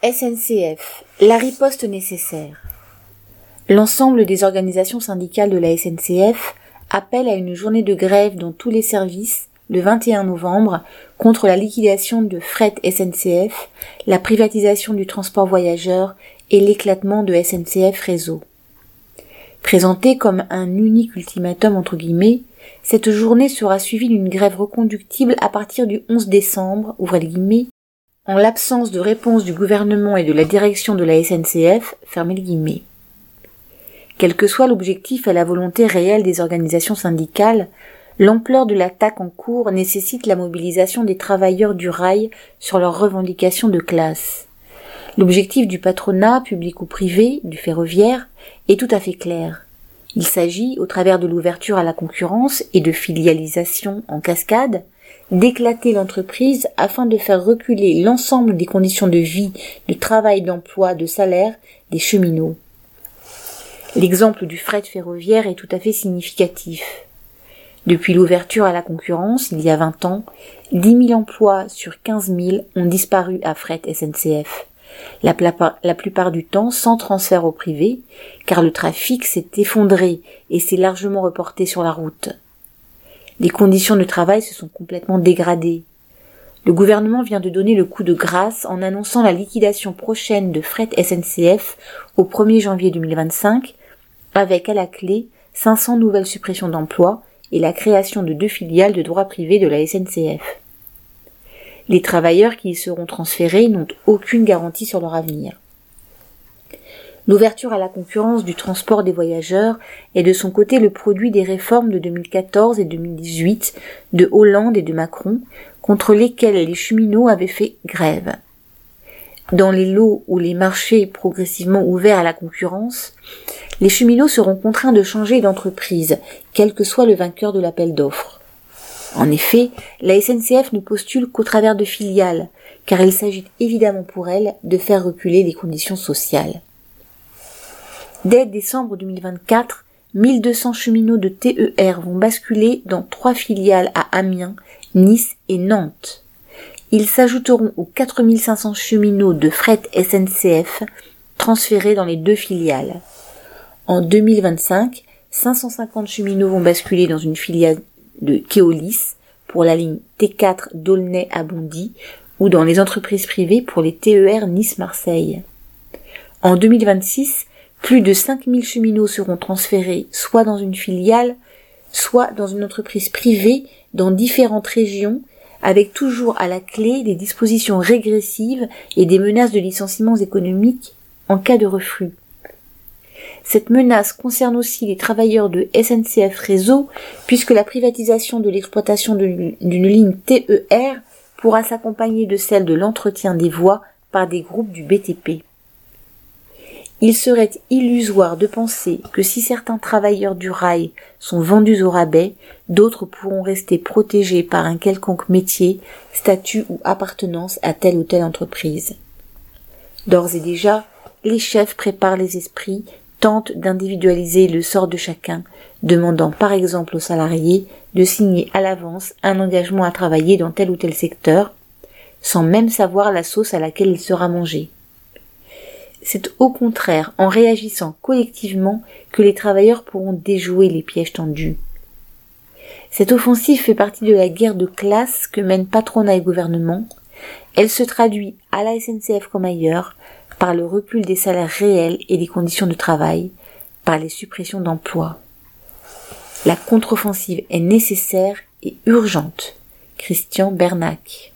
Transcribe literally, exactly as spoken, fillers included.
S N C F, la riposte nécessaire. L'ensemble des organisations syndicales de la S N C F appellent à une journée de grève dans tous les services le vingt et un novembre contre la liquidation de Fret S N C F, la privatisation du transport voyageurs et l'éclatement de S N C F Réseau. Présentée comme un unique ultimatum entre guillemets, cette journée sera suivie d'une grève reconductible à partir du onze décembre, ouvrez les guillemets, en l'absence de réponse du gouvernement et de la direction de la S N C F, fermez les guillemets. Quel que soit l'objectif et la volonté réelle des organisations syndicales, l'ampleur de l'attaque en cours nécessite la mobilisation des travailleurs du rail sur leurs revendications de classe. L'objectif du patronat, public ou privé, du ferroviaire, est tout à fait clair. Il s'agit, au travers de l'ouverture à la concurrence et de filialisation en cascade, d'éclater l'entreprise afin de faire reculer l'ensemble des conditions de vie, de travail, d'emploi, de salaire des cheminots. L'exemple du fret ferroviaire est tout à fait significatif. Depuis l'ouverture à la concurrence, il y a vingt ans, dix mille emplois sur quinze mille ont disparu à Fret S N C F. La, pla- la plupart du temps sans transfert au privé, car le trafic s'est effondré et s'est largement reporté sur la route. Les conditions de travail se sont complètement dégradées. Le gouvernement vient de donner le coup de grâce en annonçant la liquidation prochaine de Fret S N C F au premier janvier deux mille vingt-cinq, avec à la clé cinq cents nouvelles suppressions d'emplois et la création de deux filiales de droit privé de la S N C F. Les travailleurs qui y seront transférés n'ont aucune garantie sur leur avenir. L'ouverture à la concurrence du transport des voyageurs est de son côté le produit des réformes de deux mille quatorze et deux mille dix-huit de Hollande et de Macron, contre lesquelles les cheminots avaient fait grève. Dans les lots où les marchés progressivement ouverts à la concurrence, les cheminots seront contraints de changer d'entreprise, quel que soit le vainqueur de l'appel d'offres. En effet, la S N C F ne postule qu'au travers de filiales, car il s'agit évidemment pour elle de faire reculer les conditions sociales. Dès décembre deux mille vingt-quatre, mille deux cents cheminots de T E R vont basculer dans trois filiales à Amiens, Nice et Nantes. Ils s'ajouteront aux quatre mille cinq cents cheminots de Fret S N C F transférés dans les deux filiales. En deux mille vingt-cinq, cinq cent cinquante cheminots vont basculer dans une filiale de Keolis pour la ligne T quatre d'Aulnay à Bondy ou dans les entreprises privées pour les T E R Nice-Marseille. En deux mille vingt-six, plus de cinq mille cheminots seront transférés soit dans une filiale, soit dans une entreprise privée dans différentes régions, avec toujours à la clé des dispositions régressives et des menaces de licenciements économiques en cas de refus. Cette menace concerne aussi les travailleurs de S N C F Réseau, puisque la privatisation de l'exploitation d'une ligne T E R pourra s'accompagner de celle de l'entretien des voies par des groupes du B T P. Il serait illusoire de penser que si certains travailleurs du rail sont vendus au rabais, d'autres pourront rester protégés par un quelconque métier, statut ou appartenance à telle ou telle entreprise. D'ores et déjà, les chefs préparent les esprits, tentent d'individualiser le sort de chacun, demandant par exemple aux salariés de signer à l'avance un engagement à travailler dans tel ou tel secteur, sans même savoir la sauce à laquelle il sera mangé. C'est au contraire en réagissant collectivement que les travailleurs pourront déjouer les pièges tendus. Cette offensive fait partie de la guerre de classe que mènent patronat et gouvernement. Elle se traduit à la S N C F comme ailleurs par le recul des salaires réels et des conditions de travail, par les suppressions d'emplois. La contre-offensive est nécessaire et urgente. Christian Bernac.